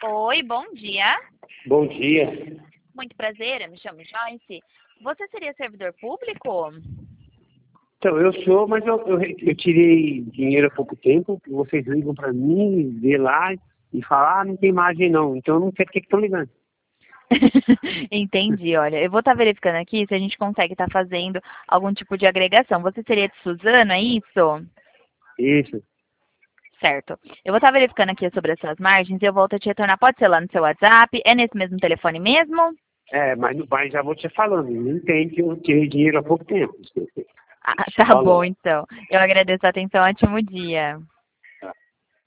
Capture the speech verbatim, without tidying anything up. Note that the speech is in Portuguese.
Oi, bom dia. Bom dia. Muito prazer, eu me chamo Joyce. Você seria servidor público? Então, eu sou, mas eu, eu, eu tirei dinheiro há pouco tempo. Vocês ligam para mim, vê lá e falam, ah, não tem margem não. Então, eu não sei por que estão ligando. Entendi, olha, eu vou estar verificando aqui se a gente consegue estar fazendo algum tipo de agregação. Você seria de Suzano, é isso? Isso. Certo. Eu vou estar verificando aqui sobre as suas margens e eu volto a te retornar. Pode ser lá no seu WhatsApp? É nesse mesmo telefone mesmo? É, mas no bairro já vou te falando. Não entende que eu tirei dinheiro há pouco tempo. Ah, tá Falou. bom, então. Eu agradeço a atenção. Ótimo dia.